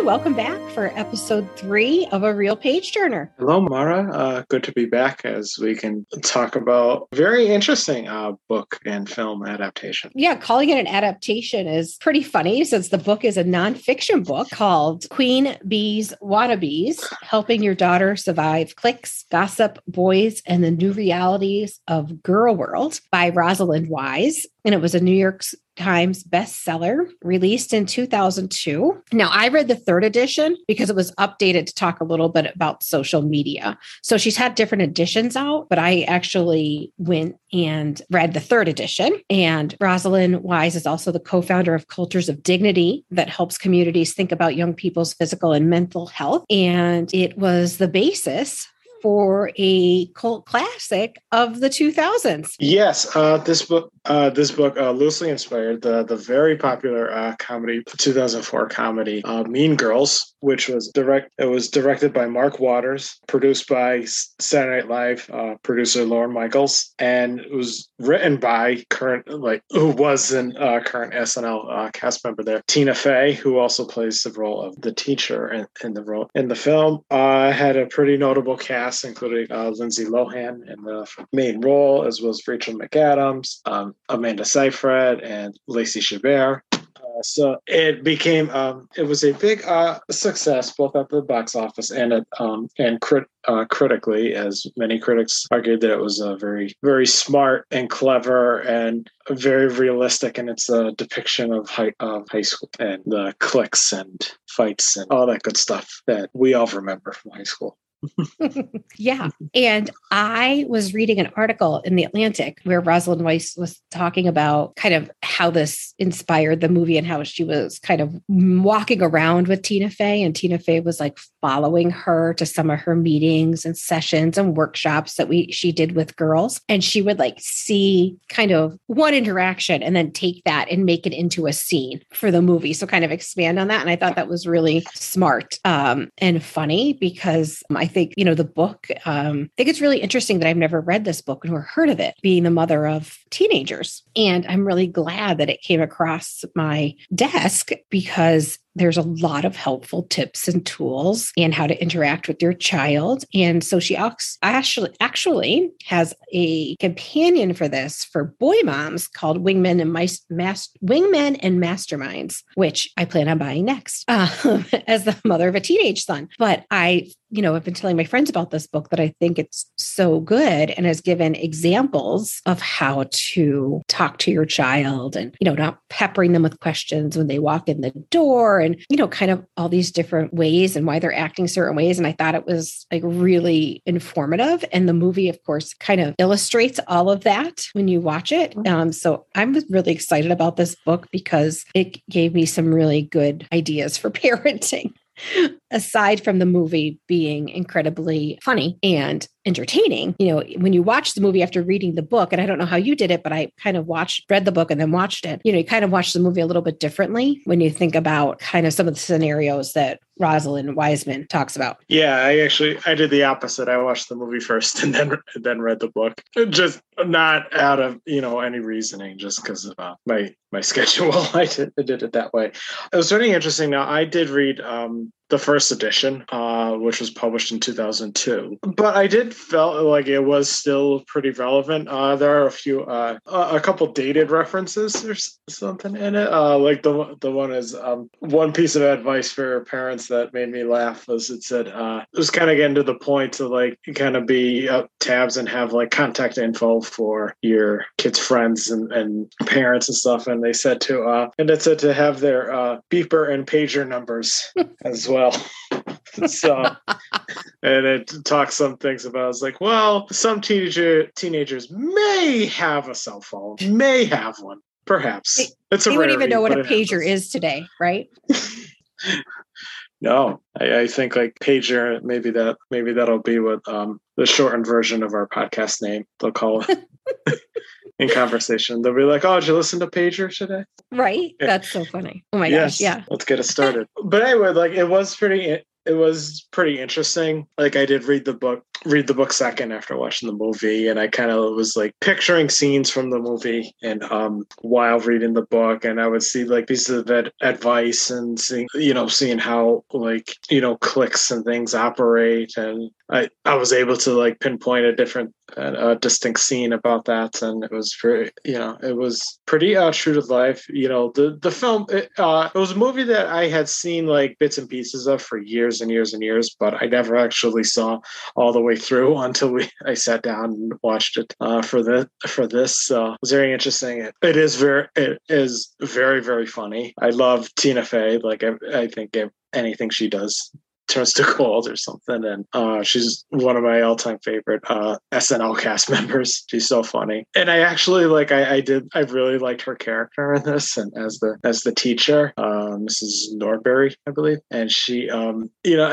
welcome back for episode 3 of A Real Page Turner. Hello, Mara. Good to be back as we can talk about a very interesting book and film adaptation. Yeah, calling it an adaptation is pretty funny since the book is a nonfiction book called Queen Bee's Wannabes, Helping Your Daughter Survive Cliques, Gossip, Boys, and the New Realities of Girl World by Rosalind Wise. And it was a New York Times bestseller, released in 2002. Now, I read the 3rd edition because it was updated to talk a little bit about social media. So she's had different editions out, but I actually went and read the 3rd edition. And Rosalind Wise is also the co-founder of Cultures of Dignity that helps communities think about young people's physical and mental health. And it was the basis for a cult classic of the 2000s. Yes, this book loosely inspired the very popular comedy, 2004 comedy, Mean Girls, which was directed by Mark Waters, produced by Saturday Night Live producer Lorne Michaels, and it was written by current SNL cast member there, Tina Fey, who also plays the role of the teacher in the film. Had a pretty notable cast, including Lindsay Lohan in the main role, as well as Rachel McAdams, Amanda Seyfried, and Lacey Chabert. So it became it was a big success both at the box office and critically, as many critics argued that it was a very, very smart and clever and very realistic in its depiction of high school and the cliques and fights and all that good stuff that we all remember from high school. Yeah. And I was reading an article in The Atlantic where Rosalind Weiss was talking about kind of how this inspired the movie and how she was kind of walking around with Tina Fey, and Tina Fey was like following her to some of her meetings and sessions and workshops that she did with girls. And she would like see kind of one interaction and then take that and make it into a scene for the movie. So kind of expand on that. And I thought that was really smart and funny because I think, the book, I think it's really interesting that I've never read this book nor heard of it, being the mother of teenagers. And I'm really glad that it came across my desk because there's a lot of helpful tips and tools and how to interact with your child. And so she actually has a companion for this for boy moms called Wingmen and Masterminds, which I plan on buying next as the mother of a teenage son. But I've been telling my friends about this book that I think it's so good and has given examples of how to talk to your child and, not peppering them with questions when they walk in the door and, kind of all these different ways and why they're acting certain ways. And I thought it was like really informative. And the movie, of course, kind of illustrates all of that when you watch it. So I'm really excited about this book because it gave me some really good ideas for parenting. Aside from the movie being incredibly funny and entertaining, when you watch the movie after reading the book, and I don't know how you did it, but I kind of read the book and then watched it, you kind of watch the movie a little bit differently when you think about kind of some of the scenarios that Rosalind Wiseman talks about. Yeah, I did the opposite. I watched the movie first and then read the book, just not out of, any reasoning, just because of my schedule. I did it that way. It was really interesting. Now, I did read the first edition, which was published in 2002. But I did felt like it was still pretty relevant. There are a couple dated references or something in it. Like the one is one piece of advice for parents that made me laugh was it said it was kind of getting to the point to like kind of be up tabs and have like contact info for your kids' friends and parents and stuff. And they said to have their beeper and pager numbers as well. So, and it talks some things about, it's like, well, some teenagers may have a cell phone, may have one, perhaps. They wouldn't even know what a pager is today, right? No, I think like pager, maybe that'll be what the shortened version of our podcast name they'll call it. In conversation, they'll be like, "Oh, did you listen to Pager today?" Right? Yeah. That's so funny. Oh my gosh! Yeah. Let's get it started. But anyway, like it was pretty interesting. Like I did read the book read the book second after watching the movie, and I kind of was like picturing scenes from the movie and while reading the book, and I would see like pieces of advice and seeing how like cliques and things operate, and I was able to like pinpoint a different distinct scene about that, and it was very it was pretty true to life. The film it was a movie that I had seen like bits and pieces of for years and years and years, but I never actually saw all the way through until I sat down and watched it for this. So it was very interesting. It is very, very funny. I love Tina Fey. Like I think anything she does turns to gold or something, and she's one of my all-time favorite SNL cast members. She's so funny, and I actually I really liked her character in this, and as the teacher, Mrs. Nordberry, I believe, and she and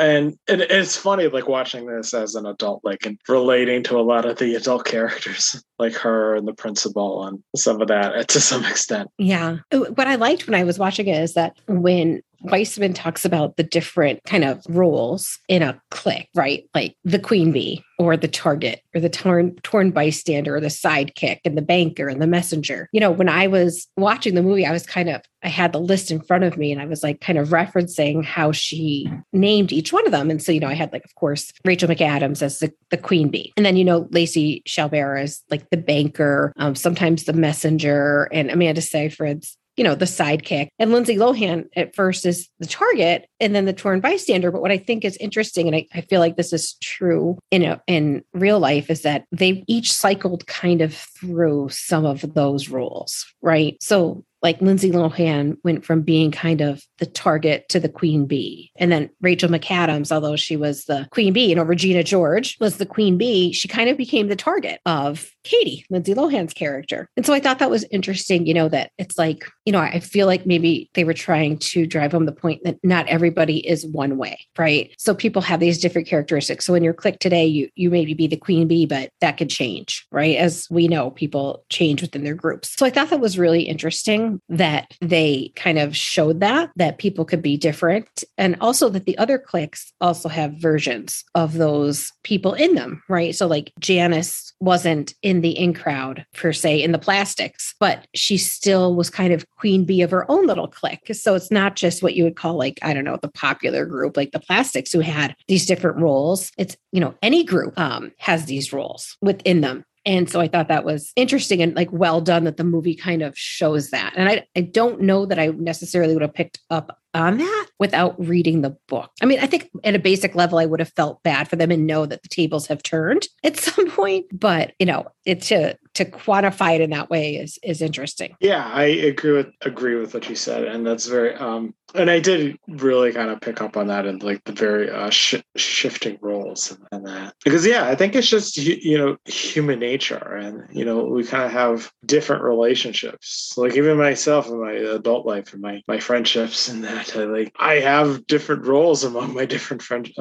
it's funny like watching this as an adult, like and relating to a lot of the adult characters like her and the principal and some of that to some extent. Yeah, what I liked when I was watching it is that when Weissman talks about the different kind of roles in a clique, right? Like the queen bee or the target or the torn bystander or the sidekick and the banker and the messenger. When I was watching the movie, I had the list in front of me and I was like kind of referencing how she named each one of them. And so, I had like, of course, Rachel McAdams as the queen bee. And then, Lacey Chabert as like the banker, sometimes the messenger, and Amanda Seyfried's the sidekick, and Lindsay Lohan at first is the target and then the torn bystander. But what I think is interesting, and I feel like this is true in real life, is that they each cycled kind of through some of those roles, right? So like Lindsay Lohan went from being kind of the target to the queen bee. And then Rachel McAdams, although she was the queen bee, Regina George was the queen bee, she kind of became the target of Katie, Lindsay Lohan's character. And so I thought that was interesting, that it's like, I feel like maybe they were trying to drive home the point that not everybody is one way, right? So people have these different characteristics. So in your clique today, you maybe be the queen bee, but that could change, right? As we know, people change within their groups. So I thought that was really interesting that they kind of showed that people could be different, and also that the other cliques also have versions of those people in them, right? So like Janice wasn't in the in crowd per se in the Plastics, but she still was kind of queen bee of her own little clique. So it's not just what you would call like, I don't know, the popular group, like the Plastics who had these different roles. It's, any group has these roles within them. And so I thought that was interesting and like well done that the movie kind of shows that. And I don't know that I necessarily would have picked up on that without reading the book. I mean, I think at a basic level, I would have felt bad for them and know that the tables have turned at some point. But, it's to quantify it in that way is interesting. Yeah, I agree with what you said. And that's very, and I did really kind of pick up on that and like the very shifting roles and that. Because, I think it's just, human nature. And, we kind of have different relationships. Like even myself in my adult life and my friendships and that. I have different roles among my different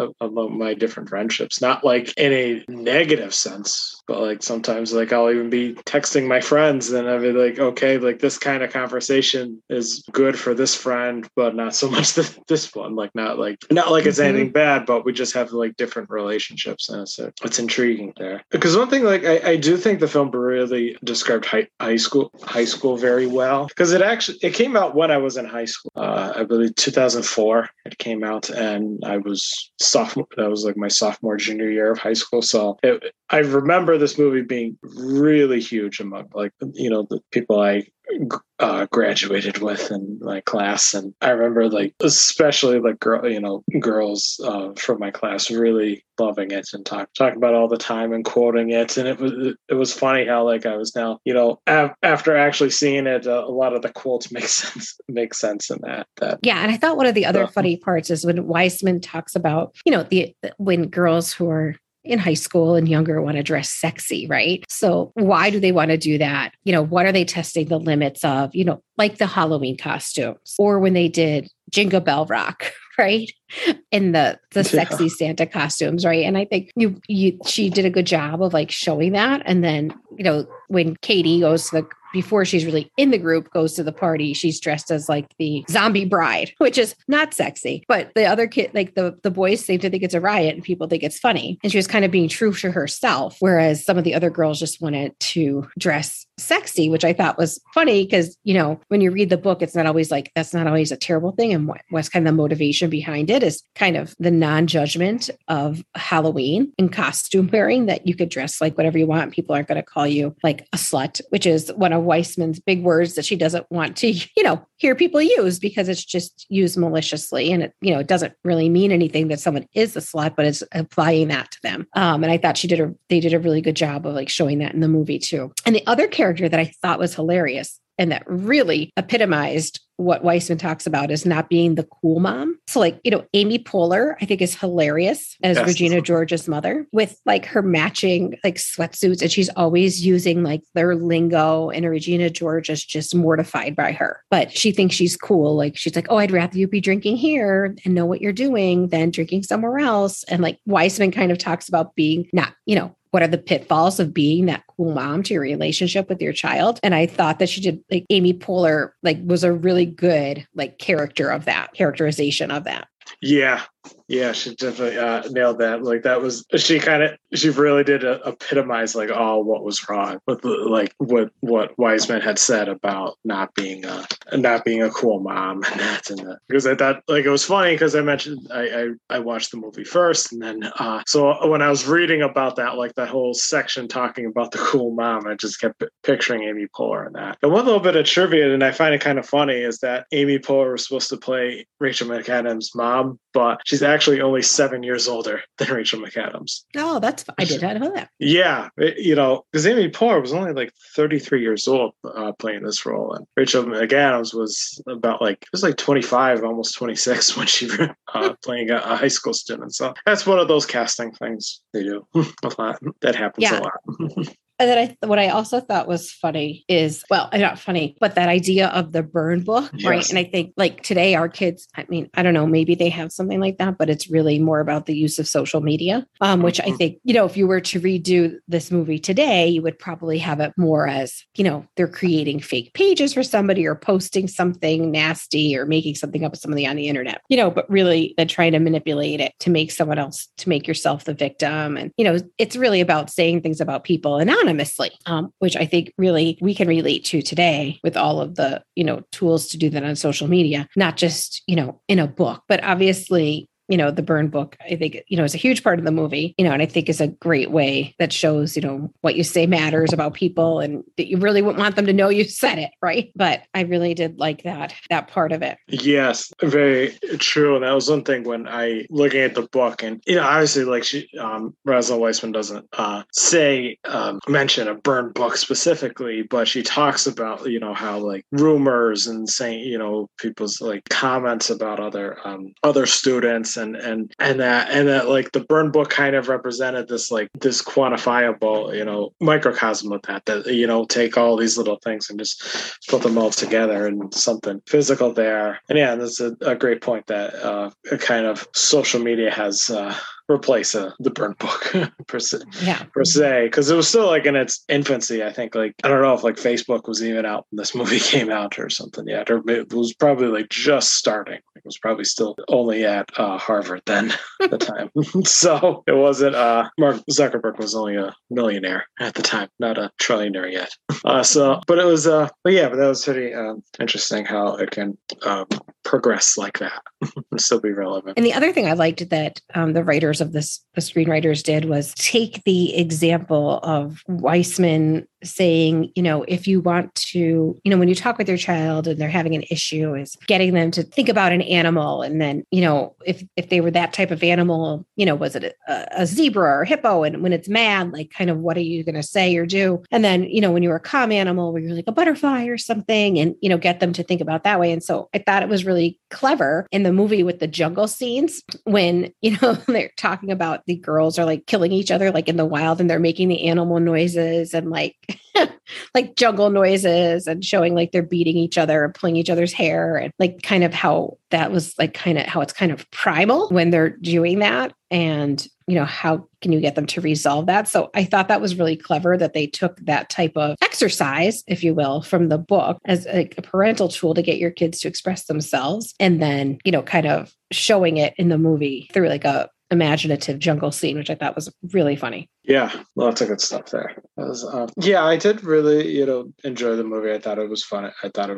friendships, not like in a negative sense, but like sometimes like I'll even be texting my friends and I'll be like, okay, like this kind of conversation is good for this friend, but not so much this one. Like not like it's anything bad, but we just have like different relationships, and it's intriguing there. Because one thing, like I do think the film really described high school very well, because it came out when I was in high school. I believe 2004 it came out, and I was sophomore. That was like my sophomore junior year of high school. So I remember this movie being really huge among the people I graduated with in my class. And I remember like especially like girls from my class really loving it and talking about it all the time and quoting it. And it was funny how like I was now after actually seeing it, a lot of the quotes make sense in that. Yeah, and I thought one of the other funny parts is when Weissman talks about when girls who are in high school and younger want to dress sexy, right? So why do they want to do that? What are they testing the limits of, like the Halloween costumes, or when they did Jingle Bell Rock, right? And the sexy Santa costumes, right? And I think she did a good job of like showing that. And then, when Katie goes to before she's really in the group, goes to the party, she's dressed as like the zombie bride, which is not sexy. But the other kid, like the boys seem to think it's a riot and people think it's funny. And she was kind of being true to herself. Whereas some of the other girls just wanted to dress sexy, which I thought was funny because, you know, when you read the book, it's not always like, that's not always a terrible thing. And what's kind of the motivation behind it is kind of the non-judgment of Halloween and costume wearing, that you could dress like whatever you want. People aren't going to call you like a slut, which is one of Weissman's big words that she doesn't want to, you know, hear people use because it's just used maliciously. And it, you know, it doesn't really mean anything that someone is a slut, but it's applying that to them. And I thought they did a really good job of like showing that in the movie too. And the other character that I thought was hilarious and that really epitomized what Weissman talks about is not being the cool mom. So like, you know, Amy Poehler, I think is hilarious as Regina George's mother with like her matching like sweatsuits. And she's always using like their lingo, and Regina George is just mortified by her, but she thinks she's cool. Like, she's like, oh, I'd rather you be drinking here and know what you're doing than drinking somewhere else. And like Weissman kind of talks about being not, you know, what are the pitfalls of being that cool mom to your relationship with your child? And I thought that she did, like Amy Poehler, like was a really good like characterization of that. Yeah, she definitely nailed that. Like that was, she really did epitomize like all what was wrong with like what Weissman had said about not being a cool mom and that. Because I thought like it was funny because I mentioned I watched the movie first, and then so when I was reading about that, like that whole section talking about the cool mom, I just kept picturing Amy Poehler in that. And one little bit of trivia, and I find it kind of funny, is that Amy Poehler was supposed to play Rachel McAdams' mom, but she's actually only 7 years older than Rachel McAdams. Oh, I did not know that. Yeah, you know, because Amy Poehler was only like 33 years old playing this role, and Rachel McAdams was about like, it was like 25, almost 26 when she playing a high school student. So that's one of those casting things they do a lot. That happens a lot. And then what I also thought was funny is, well, not funny, but that idea of the burn book, right? And I think like today our kids, I mean, I don't know, maybe they have something like that, but it's really more about the use of social media, which I think, you know, if you were to redo this movie today, you would probably have it more as, you know, they're creating fake pages for somebody or posting something nasty or making something up with somebody on the internet, you know, but really then trying to manipulate it to make someone else, to make yourself the victim. And, you know, it's really about saying things about people anonymously, which I think really we can relate to today with all of the, you know, tools to do that on social media, not just, you know, in a book, but obviously, you know, the burn book, I think, you know, is a huge part of the movie, you know, and I think is a great way that shows, you know, what you say matters about people and that you really wouldn't want them to know you said it. Right. But I really did like that part of it. Yes, very true. And that was one thing when looking at the book, and, you know, obviously like Rosalind Weissman doesn't mention a burn book specifically, but she talks about, you know, how like rumors and saying, you know, people's like comments about other students and that like the burn book kind of represented this quantifiable, you know, microcosm of that, you know, take all these little things and just put them all together and something physical there. And yeah, that's a great point that kind of social media has replace the burn book per se, because it was still like in its infancy. I think like, I don't know if like Facebook was even out when this movie came out or something yet, or it was probably like just starting. It was probably still only at Harvard then at the time. So it wasn't, Mark Zuckerberg was only a millionaire at the time, not a trillionaire yet. But it was, but that was pretty interesting how it can progress like that and still be relevant. And the other thing I liked that the screenwriters did was take the example of Weissman saying, you know, if you want to, you know, when you talk with your child and they're having an issue, is getting them to think about an animal. And then, you know, if they were that type of animal, you know, was it a zebra or a hippo? And when it's mad, like kind of what are you going to say or do? And then, you know, when you're a calm animal where you're like a butterfly or something, and, you know, get them to think about that way. And so I thought it was really clever in the movie with the jungle scenes when, you know, they're talking about the girls are like killing each other, like in the wild, and they're making the animal noises and like, like jungle noises and showing like they're beating each other and pulling each other's hair, and like kind of how that was like kind of how it's kind of primal when they're doing that. And, how can you get them to resolve that? So I thought that was really clever that they took that type of exercise, if you will, from the book as a parental tool to get your kids to express themselves. And then, kind of showing it in the movie through like a imaginative jungle scene, which I thought was really funny. Yeah, lots of good stuff there. I did really, enjoy the movie. I thought it was funny.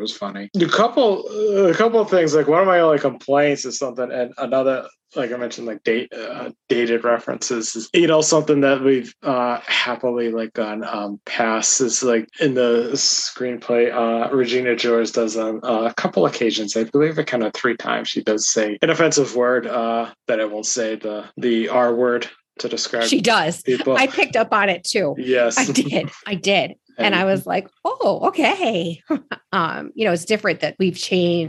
A couple of things, like one of my only complaints is something, and another, like I mentioned, like dated references is, something that we've happily like gone past is like in the screenplay, Regina George does on a couple occasions, I believe it kind of 3 times, she does say an offensive word that I won't say, the R word, to describe. She does. People. I picked up on it too. Yes, I did. And I was like, oh, okay. It's different that we've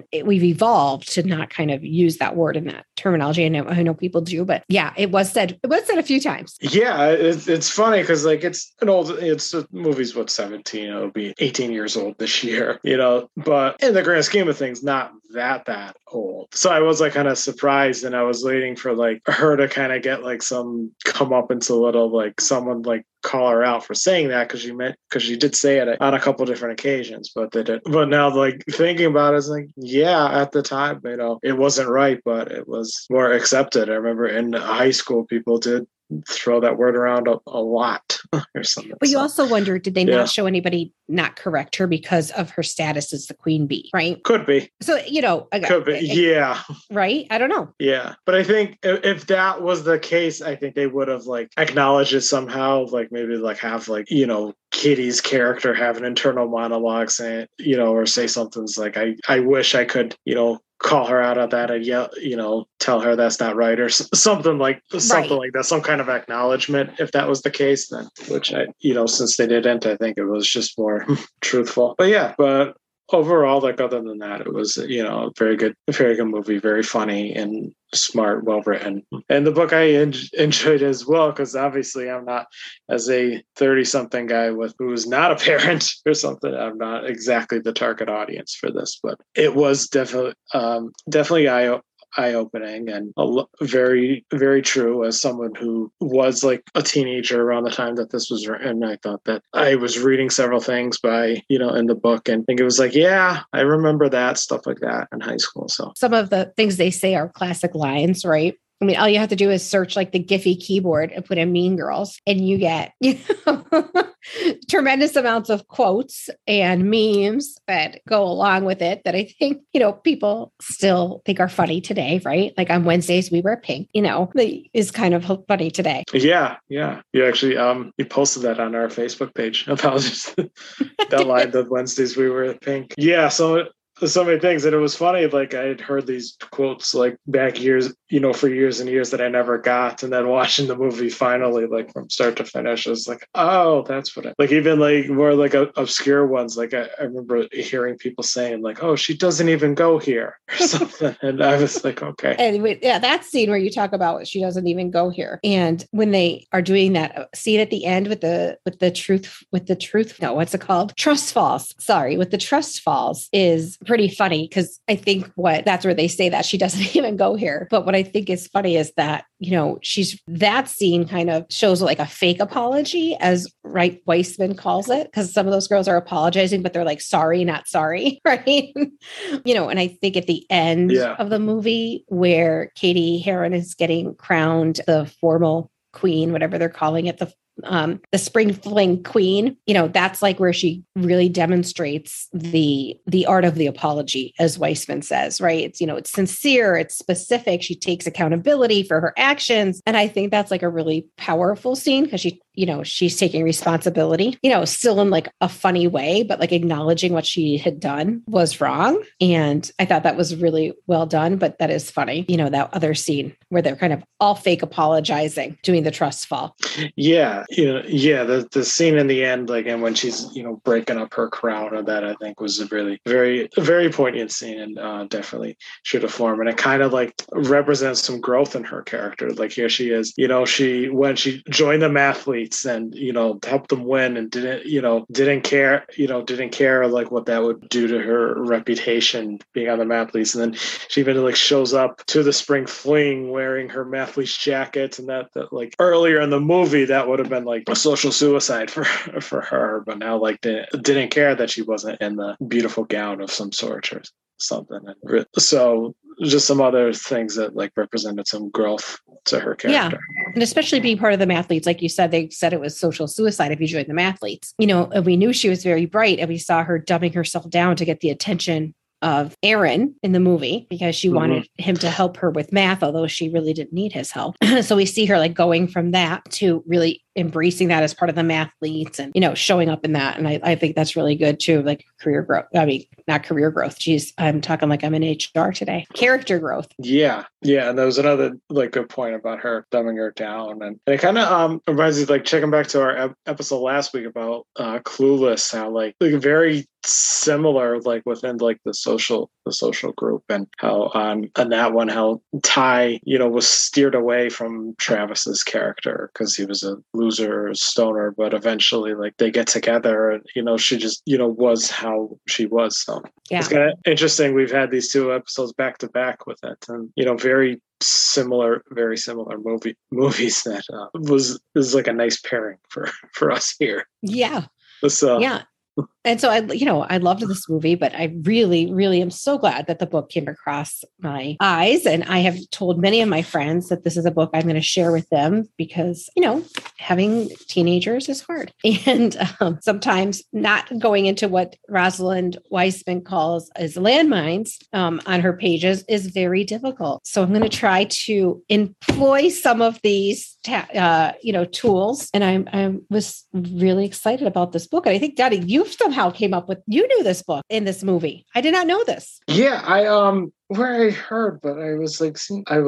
evolved to not kind of use that word in that terminology. I know people do, but yeah, it was said a few times. Yeah, it's funny because like the movie's 17, it'll be 18 years old this year, but in the grand scheme of things, not that old. So I was like kind of surprised, and I was waiting for like her to kind of get like some come up into little like someone like call her out for saying that, because she did say it on a couple different occasions, but they did. But now like thinking about it, it's like, yeah, at the time, it wasn't right, but it was more accepted. I remember in high school, people did throw that word around a lot or something. But you also wonder, did they not show anybody not correct her because of her status as the queen bee, right? Could be. So, could be. Yeah. Right? I don't know. Yeah. But I think if that was the case, I think they would have like acknowledged it somehow, like maybe like have like, Kitty's character have an internal monologue saying, or say something's like, I wish I could, call her out on that and yell, tell her that's not right, or something like that, some kind of acknowledgement. If that was the case, then, which I, since they didn't, I think it was just more truthful. But overall, like other than that, it was, a very good movie, very funny and smart, well written. And the book I enjoyed as well, because obviously I'm not, as a 30-something guy who is not a parent or something, I'm not exactly the target audience for this, but it was definitely eye-opening and very, very true. As someone who was like a teenager around the time that this was written, I thought that I was reading several things by, in the book, and I think it was like, yeah, I remember that, stuff like that in high school. So some of the things they say are classic lines, right? I mean, all you have to do is search like the Giphy keyboard and put in Mean Girls, and you get tremendous amounts of quotes and memes that go along with it that I think, people still think are funny today, right? Like on Wednesdays, we wear pink, is kind of funny today. Yeah. Yeah. You actually, you posted that on our Facebook page about just that line that Wednesdays we wear pink. Yeah. So many things, and it was funny. Like I had heard these quotes like back years, for years and years that I never got, and then watching the movie finally, like from start to finish, I was like, oh, that's what like even like more like obscure ones. Like I remember hearing people saying like, oh, she doesn't even go here or something, and I was like, okay. And that scene where you talk about she doesn't even go here, and when they are doing that scene at the end with the truth, no, what's it called? Trust falls. Sorry, with the trust falls is pretty funny, because I think that's where they say that she doesn't even go here. But what I think is funny is that, that scene kind of shows like a fake apology, as Wright Weissman calls it, because some of those girls are apologizing, but they're like, sorry, not sorry. Right. And I think at the end of the movie where Cady Heron is getting crowned the formal queen, whatever they're calling it, the spring fling queen, that's like where she really demonstrates the art of the apology, as Weissman says, right? It's, it's sincere, it's specific. She takes accountability for her actions. And I think that's like a really powerful scene, because she's taking responsibility, still in like a funny way, but like acknowledging what she had done was wrong. And I thought that was really well done, but that is funny, that other scene where they're kind of all fake apologizing, doing the trust fall. Yeah. The scene in the end, like, and when she's, breaking up her crown, or that, I think was a really very, very poignant scene, and definitely should have formed. And it kind of like represents some growth in her character. Like here she is, when she joined the Mathletes, mathletes and, helped them win and didn't care like what that would do to her reputation being on the mathletes. And then she even like shows up to the spring fling wearing her mathletes jacket, and that like earlier in the movie, that would have been like a social suicide for her. But now like they didn't care that she wasn't in the beautiful gown of some sort or something. And so just some other things that like represented some growth to her character. Yeah. And especially being part of the mathletes, like you said, they said it was social suicide if you joined the mathletes. And we knew she was very bright, and we saw her dumbing herself down to get the attention of Aaron in the movie because she wanted him to help her with math, although she really didn't need his help. So we see her like going from that to really embracing that as part of the mathletes and, showing up in that. And I think that's really good too. Like career growth. I mean, not career growth. Geez, I'm talking like I'm in HR today. Character growth. Yeah. Yeah. And there was another like good point about her dumbing her down. And it kind of reminds me like checking back to our episode last week about Clueless, how like very similar, like within like the social group, and how on that one, how Ty, was steered away from Travis's character because he was a loser stoner, but eventually like they get together and, she just, was how she was. So yeah. It's kind of interesting. We've had these two episodes back to back with it, and, very similar movies that is like a nice pairing for us here. Yeah. So yeah. And so I loved this movie, but I really, really am so glad that the book came across my eyes. And I have told many of my friends that this is a book I'm going to share with them because, having teenagers is hard. And sometimes not going into what Rosalind Wiseman calls as landmines on her pages is very difficult. So I'm going to try to employ some of these, tools. And I was really excited about this book. And I think, Daddy, you somehow came up with, you knew this book in this movie. I did not know this. Yeah, where I heard, but I was like,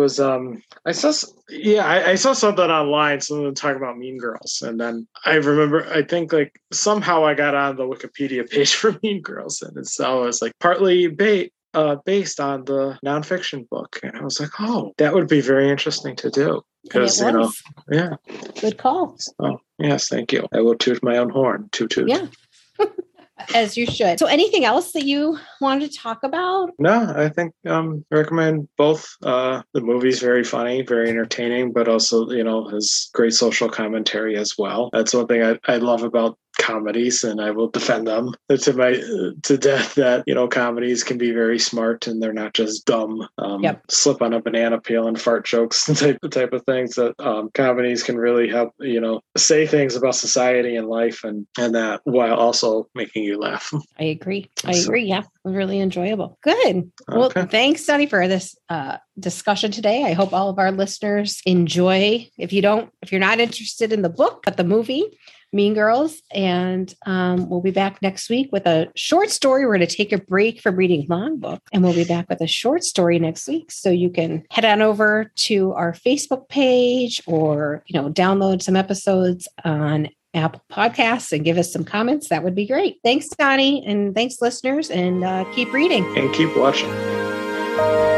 I saw something online, someone talking about Mean Girls. And then I remember, I think like somehow I got on the Wikipedia page for Mean Girls. And so it was like partly based on the nonfiction book. And I was like, oh, that would be very interesting to do. Because, yeah. Good call. Oh, yes, thank you. I will toot my own horn. Toot toot. Yeah. As you should. So anything else that you wanted to talk about? No, I think recommend both. The movie's very funny, very entertaining, but also, has great social commentary as well. That's one thing I love about comedies, and I will defend them to death, that comedies can be very smart and they're not just dumb slip on a banana peel and fart jokes type of things. That comedies can really help say things about society and life and that while also making you laugh. I agree. Yeah, really enjoyable. Good. Well, thanks, Sonny, for this discussion today. I hope all of our listeners enjoy. If you're not interested in the book but the movie, Mean Girls. And we'll be back next week with a short story. We're going to take a break from reading long book, and we'll be back with a short story next week. So you can head on over to our Facebook page or, download some episodes on Apple Podcasts and give us some comments. That would be great. Thanks, Donnie. And thanks, listeners. And keep reading. And keep watching.